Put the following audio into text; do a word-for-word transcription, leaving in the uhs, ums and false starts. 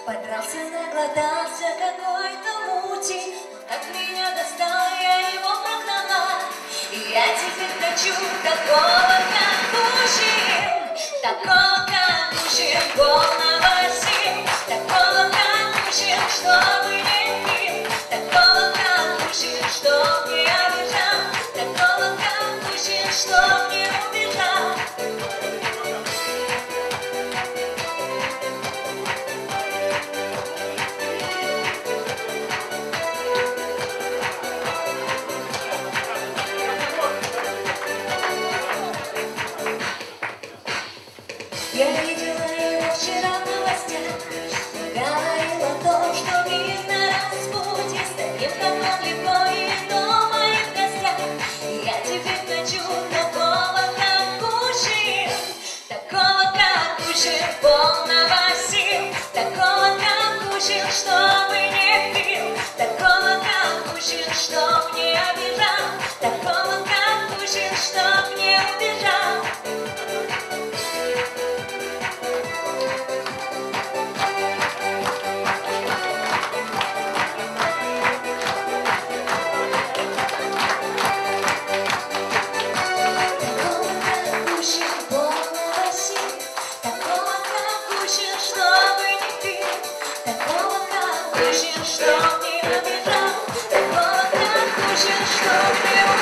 Подрался, наглотался какой-то мути, от меня достал, я его прогнала. И я теперь хочу такого, как мужчин, такого, как мужчин, полного сил, такого, как мужчин, чтобы не пил, такого, как мужчин, чтоб не обижал, такого, как мужчин, чтоб не убежал. Я видела его вчера в новостях, говорил о том, что мир на распутье, станет как он легко и дома, и в гостях. Я теперь хочу такого, как мужчин, такого, как мужчин, полного сил, такого, как мужчин, чтобы не пил, такого, как мужчин, чтоб не обижал, такого, как мужчин, чтоб не убежал. Чтобы не пил, такого, как мужчин, чтоб не обижал, такого, как мужчин, чтоб не